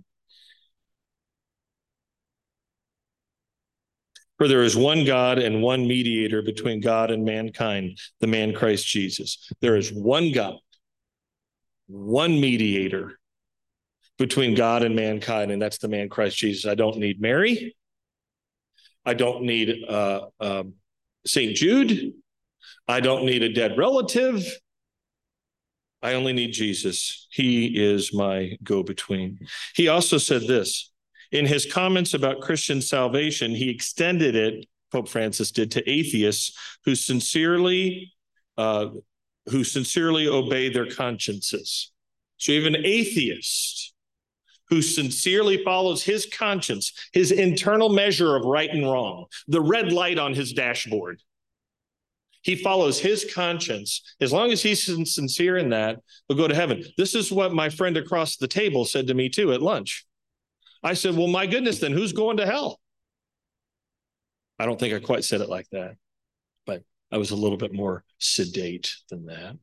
For there is one God and one mediator between God and mankind, the man Christ Jesus. There is one God, one mediator between God and mankind, and that's the man Christ Jesus. I don't need Mary. I don't need St. Jude. I don't need a dead relative. I only need Jesus. He is my go-between. He also said this. In his comments about Christian salvation, he extended it, Pope Francis did, to atheists who sincerely who sincerely obey their consciences. So you have an atheist who sincerely follows his conscience, his internal measure of right and wrong, the red light on his dashboard. He follows his conscience. As long as he's sincere in that, he'll go to heaven. This is what my friend across the table said to me too at lunch. I said, well, my goodness, then who's going to hell? I don't think I quite said it like that, but I was a little bit more sedate than that.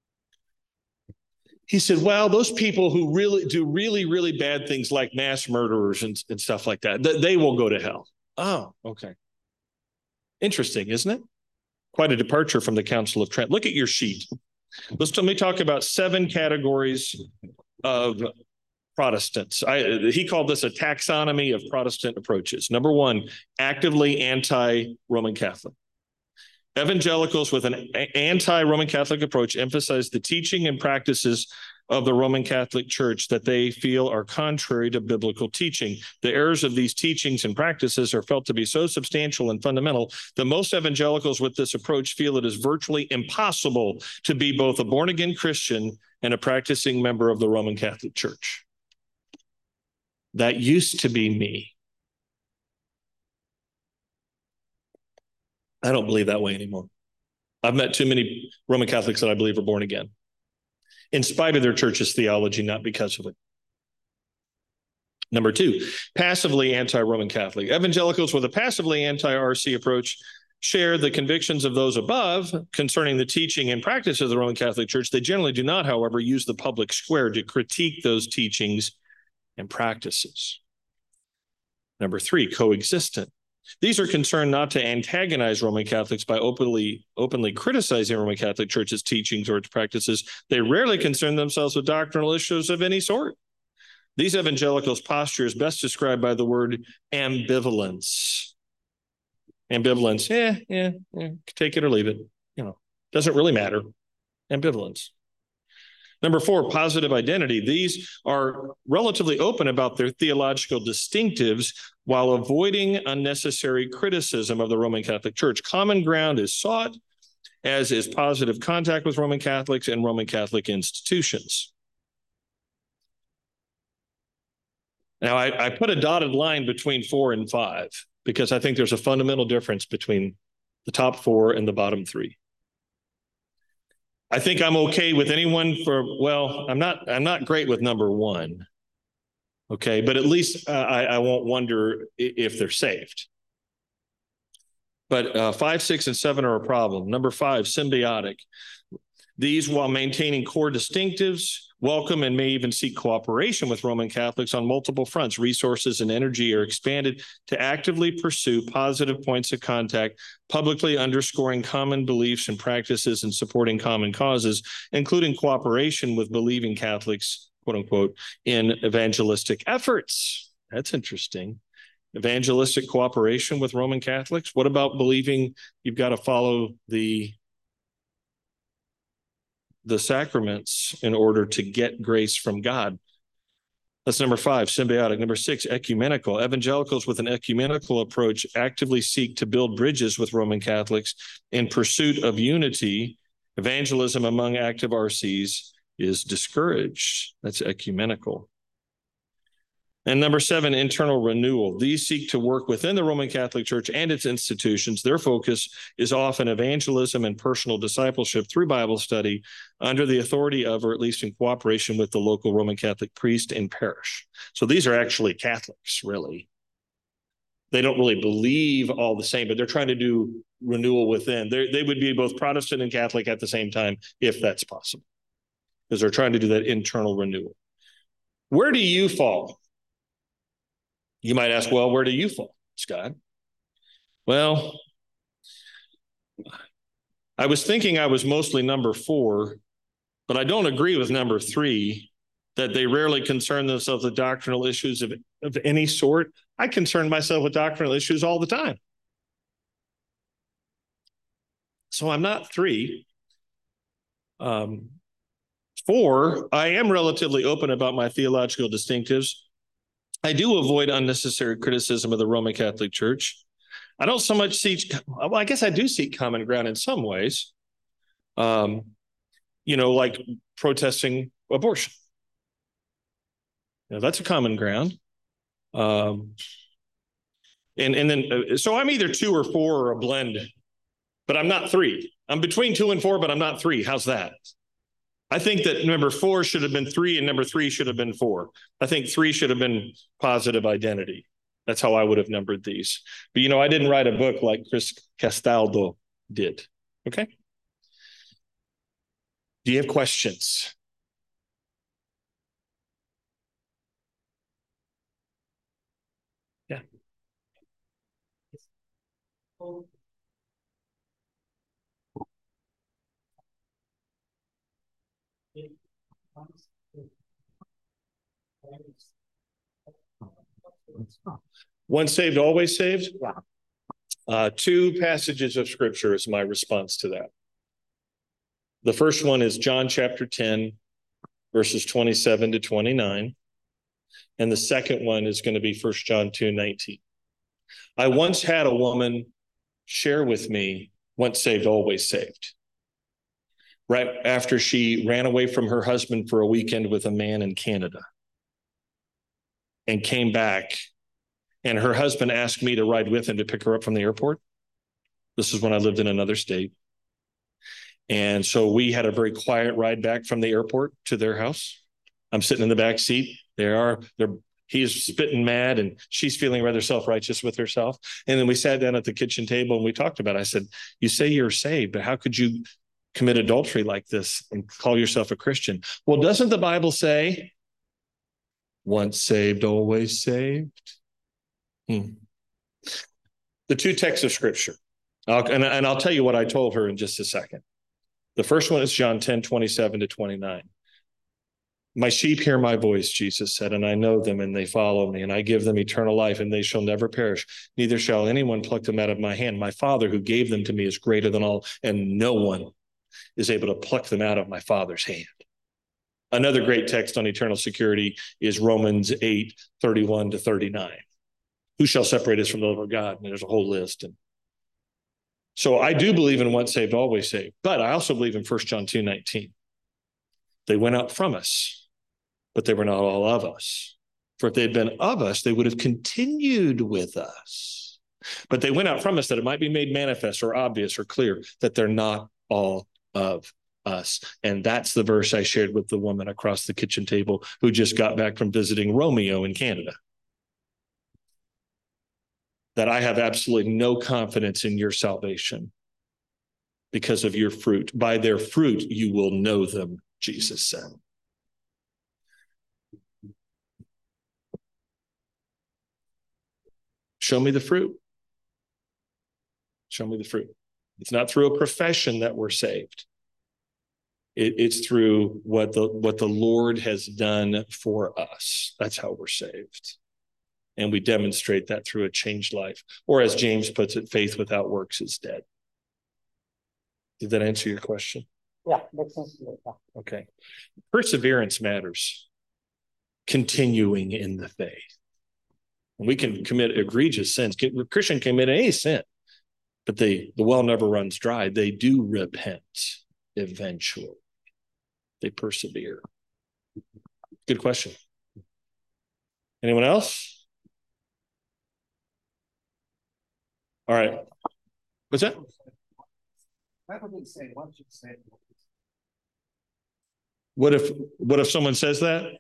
He said, well, those people who really do really bad things like mass murderers and stuff like that, they will go to hell. Oh, okay. Interesting, isn't it? Quite a departure from the Council of Trent. Look at your sheet. Let me talk about 7 categories of Protestants. He called this a taxonomy of Protestant approaches. Number 1, actively anti-Roman Catholic. Evangelicals with an anti-Roman Catholic approach emphasize the teaching and practices of the Roman Catholic Church that they feel are contrary to biblical teaching. The errors of these teachings and practices are felt to be so substantial and fundamental that most evangelicals with this approach feel it is virtually impossible to be both a born-again Christian and a practicing member of the Roman Catholic Church. That used to be me. I don't believe that way anymore. I've met too many Roman Catholics that I believe are born again, in spite of their church's theology, not because of it. Number 2, passively anti-Roman Catholic. Evangelicals with a passively anti-RC approach share the convictions of those above concerning the teaching and practice of the Roman Catholic Church. They generally do not, however, use the public square to critique those teachings and practices. Number 3, coexistent. These are concerned not to antagonize Roman Catholics by openly criticizing Roman Catholic Church's teachings or its practices. They rarely concern themselves with doctrinal issues of any sort. These evangelicals' posture is best described by the word ambivalence. Ambivalence, take it or leave it. Doesn't really matter. Ambivalence. Number 4, positive identity. These are relatively open about their theological distinctives while avoiding unnecessary criticism of the Roman Catholic Church. Common ground is sought, as is positive contact with Roman Catholics and Roman Catholic institutions. Now, I put a dotted line between 4 and 5 because I think there's a fundamental difference between the top 4 and the bottom 3. I think I'm okay with anyone I'm not great with number 1. Okay, but at least I won't wonder if they're saved. But 5, 6, and 7 are a problem. Number 5, symbiotic. These, while maintaining core distinctives, welcome and may even seek cooperation with Roman Catholics on multiple fronts. Resources and energy are expanded to actively pursue positive points of contact, publicly underscoring common beliefs and practices and supporting common causes, including cooperation with believing Catholics, quote unquote, in evangelistic efforts. That's interesting. Evangelistic cooperation with Roman Catholics. What about believing you've got to follow the sacraments in order to get grace from God? That's number 5, symbiotic. Number 6, ecumenical. Evangelicals with an ecumenical approach actively seek to build bridges with Roman Catholics in pursuit of unity. Evangelism among active RCs is discouraged. That's ecumenical. And number 7, internal renewal. These seek to work within the Roman Catholic Church and its institutions. Their focus is often evangelism and personal discipleship through Bible study under the authority of, or at least in cooperation with, the local Roman Catholic priest and parish. So these are actually Catholics, really. They don't really believe all the same, but they're trying to do renewal within. They would be both Protestant and Catholic at the same time, if that's possible, because they're trying to do that internal renewal. Where do you fall? You might ask, well, where do you fall, Scott? Well, I was thinking I was mostly number 4, but I don't agree with number 3, that they rarely concern themselves with doctrinal issues of any sort. I concern myself with doctrinal issues all the time. So I'm not 3. 4, I am relatively open about my theological distinctives. I do avoid unnecessary criticism of the Roman Catholic Church. I don't so much seek, well, I guess I do seek common ground in some ways. Like protesting abortion. That's a common ground. And then, so I'm either 2 or 4 or a blend, but I'm not 3. I'm between 2 and 4, but I'm not 3. How's that? I think that number 4 should have been 3 and number 3 should have been 4. I think 3 should have been positive identity. That's how I would have numbered these. But, I didn't write a book like Chris Castaldo did. Okay. Do you have questions? Yeah. Once saved, always saved? Yeah. 2 passages of scripture is my response to that. The first one is John chapter 10, verses 27 to 29. And the second one is going to be 1 John 2:19. I once had a woman share with me, once saved, always saved. Right after she ran away from her husband for a weekend with a man in Canada and came back, and her husband asked me to ride with him to pick her up from the airport. This is when I lived in another state. And so we had a very quiet ride back from the airport to their house. I'm sitting in the back seat. He's spitting mad and she's feeling rather self-righteous with herself. And then we sat down at the kitchen table and we talked about it. I said, you say you're saved, but how could you commit adultery like this and call yourself a Christian? Well, doesn't the Bible say, once saved, always saved? The 2 texts of scripture. And I'll tell you what I told her in just a second. The first one is John 10, 27 to 29. My sheep hear my voice, Jesus said, and I know them and they follow me, and I give them eternal life, and they shall never perish. Neither shall anyone pluck them out of my hand. My Father who gave them to me is greater than all, and no one is able to pluck them out of my Father's hand. Another great text on eternal security is Romans 8, 31 to 39. Who shall separate us from the love of God? And there's a whole list. And so I do believe in once saved, always saved. But I also believe in 1 John 2:19. They went out from us, but they were not all of us. For if they had been of us, they would have continued with us. But they went out from us that it might be made manifest or obvious or clear that they're not all of us. And that's the verse I shared with the woman across the kitchen table who just got back from visiting Romeo in Canada. That I have absolutely no confidence in your salvation because of your fruit. By their fruit, you will know them, Jesus said. Show me the fruit. Show me the fruit. It's not through a profession that we're saved. It's through what the Lord has done for us. That's how we're saved. And we demonstrate that through a changed life. Or as James puts it, faith without works is dead. Did that answer your question? Yeah, makes sense. Okay. Perseverance matters. Continuing in the faith. We can commit egregious sins. A Christian can commit any sin, but the well never runs dry. They do repent eventually. They persevere. Good question. Anyone else? All right. What's that? What if someone says that?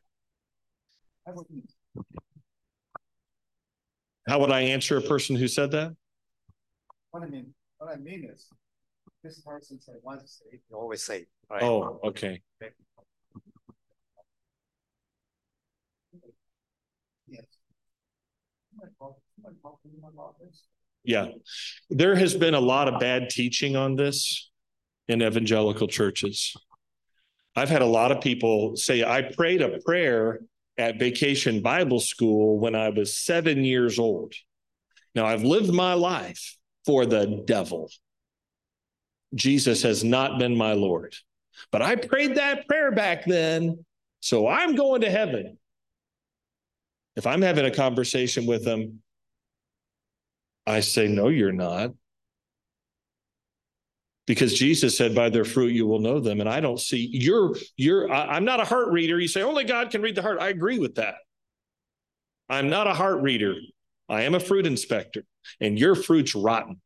How would I answer a person who said that? What I mean is, this person said once saved, always saved. Right? Oh, okay. Yes. Yeah. There has been a lot of bad teaching on this in evangelical churches. I've had a lot of people say, I prayed a prayer at Vacation Bible School when I was 7 years old. Now, I've lived my life for the devil. Jesus has not been my Lord. But I prayed that prayer back then, so I'm going to heaven. If I'm having a conversation with them, I say, no, you're not. Because Jesus said, by their fruit you will know them. And I don't see I'm not a heart reader. You say only God can read the heart. I agree with that. I'm not a heart reader. I am a fruit inspector, and your fruit's rotten.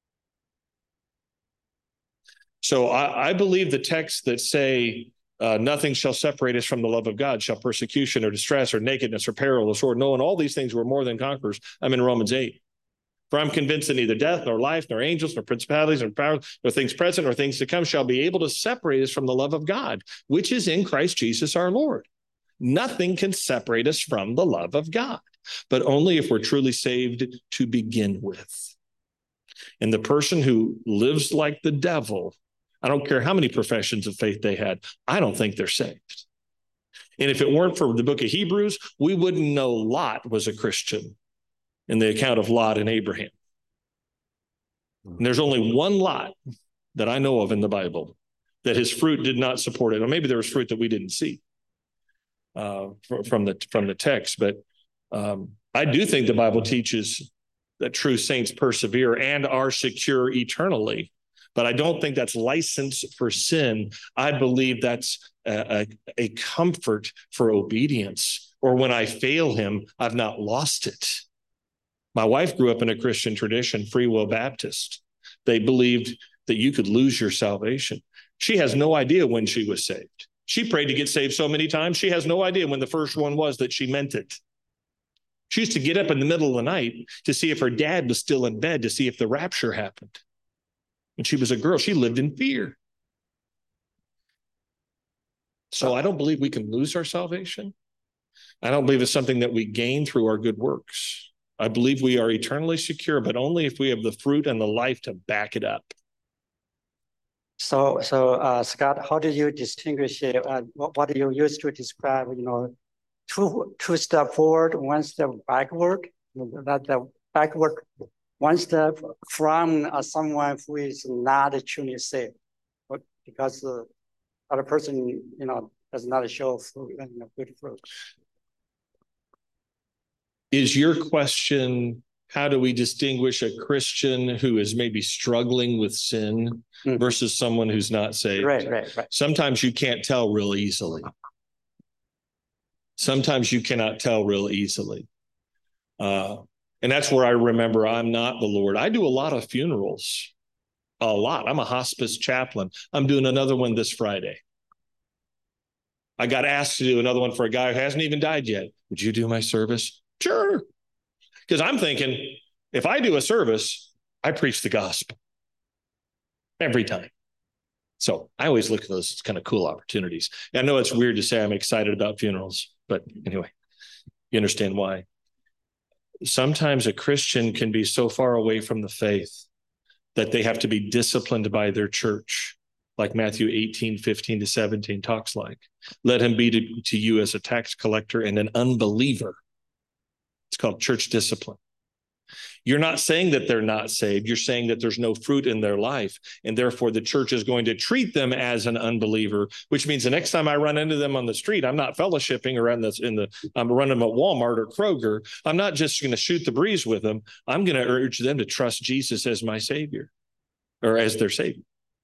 So I believe the texts that say nothing shall separate us from the love of God, shall persecution or distress or nakedness or peril or sword, knowing all these things we're more than conquerors. I'm in Romans 8. For I'm convinced that neither death, nor life, nor angels, nor principalities, nor powers, nor things present, nor things to come shall be able to separate us from the love of God, which is in Christ Jesus our Lord. Nothing can separate us from the love of God, but only if we're truly saved to begin with. And the person who lives like the devil, I don't care how many professions of faith they had, I don't think they're saved. And if it weren't for the book of Hebrews, we wouldn't know Lot was a Christian in the account of Lot and Abraham. And there's only one Lot that I know of in the Bible that his fruit did not support it. Or maybe there was fruit that we didn't see from the text. But I do think the Bible teaches that true saints persevere and are secure eternally. But I don't think that's license for sin. I believe that's a comfort for obedience. Or when I fail him, I've not lost it. My wife grew up in a Christian tradition, Free Will Baptist. They believed that you could lose your salvation. She has no idea when she was saved. She prayed to get saved so many times, she has no idea when the first one was that she meant it. She used to get up in the middle of the night to see if her dad was still in bed, to see if the rapture happened. When she was a girl, she lived in fear. So I don't believe we can lose our salvation. I don't believe it's something that we gain through our good works. I believe we are eternally secure, but only if we have the fruit and the life to back it up. So, Scott, how do you distinguish what do you use to describe, two step forward, one step backward? That the backward, one step from someone who is not truly saved, because the other person, does not show fruit, good fruit. Is your question, how do we distinguish a Christian who is maybe struggling with sin versus someone who's not saved? Right. Sometimes you can't tell real easily. Sometimes you cannot tell real easily. And that's where I remember I'm not the Lord. I do a lot of funerals, a lot. I'm a hospice chaplain. I'm doing another one this Friday. I got asked to do another one for a guy who hasn't even died yet. Would you do my service? Sure. Because I'm thinking, if I do a service, I preach the gospel every time. So I always look at those as kind of cool opportunities. And I know it's weird to say I'm excited about funerals, but anyway, you understand why. Sometimes a Christian can be so far away from the faith that they have to be disciplined by their church, like Matthew 18:15-17 talks like. Let him be to you as a tax collector and an unbeliever. It's called church discipline. You're not saying that they're not saved. You're saying that there's no fruit in their life, and therefore the church is going to treat them as an unbeliever, which means the next time I run into them on the street, I'm not fellowshipping or I'm running them at Walmart or Kroger. I'm not just going to shoot the breeze with them. I'm going to urge them to trust Jesus as my Savior or as their Savior.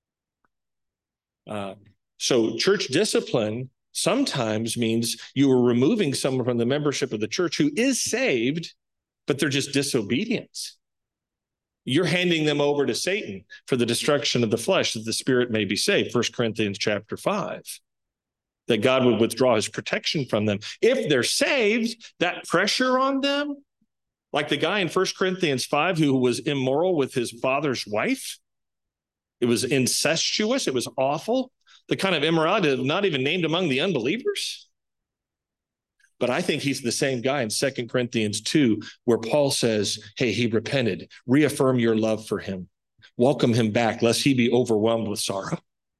So church discipline sometimes means you are removing someone from the membership of the church who is saved, but they're just disobedient. You're handing them over to Satan for the destruction of the flesh, that the spirit may be saved. 1 Corinthians chapter 5, that God would withdraw his protection from them. If they're saved, that pressure on them, like the guy in 1 Corinthians 5 who was immoral with his father's wife, it was incestuous, it was awful. The kind of immorality not even named among the unbelievers. But I think he's the same guy in 2 Corinthians 2, where Paul says, hey, he repented. Reaffirm your love for him. Welcome him back, lest he be overwhelmed with sorrow.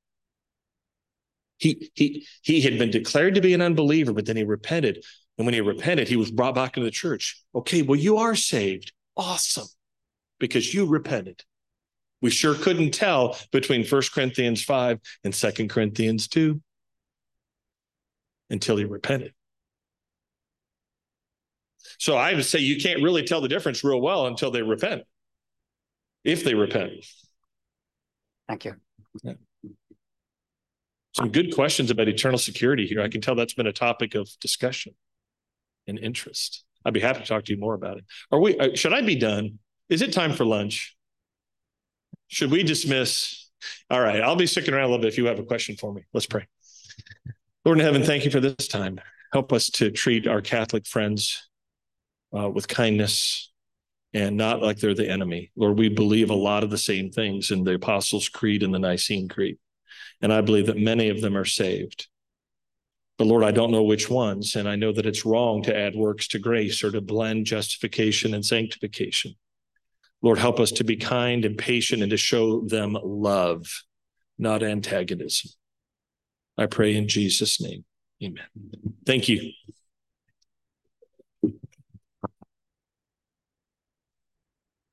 He had been declared to be an unbeliever, but then he repented. And when he repented, he was brought back into the church. Okay, well, you are saved. Awesome. Because you repented. We sure couldn't tell between 1 Corinthians 5 and 2 Corinthians 2 until he repented. So I would say you can't really tell the difference real well until they repent, if they repent. Thank you. Yeah. Some good questions about eternal security here. I can tell that's been a topic of discussion and interest. I'd be happy to talk to you more about it. Should I be done? Is it time for lunch? Should we dismiss? All right, I'll be sticking around a little bit if you have a question for me. Let's pray. Lord in heaven, thank you for this time. Help us to treat our Catholic friends with kindness and not like they're the enemy. Lord, we believe a lot of the same things in the Apostles' Creed and the Nicene Creed. And I believe that many of them are saved. But Lord, I don't know which ones. And I know that it's wrong to add works to grace or to blend justification and sanctification. Lord, help us to be kind and patient and to show them love, not antagonism. I pray in Jesus' name. Amen. Thank you.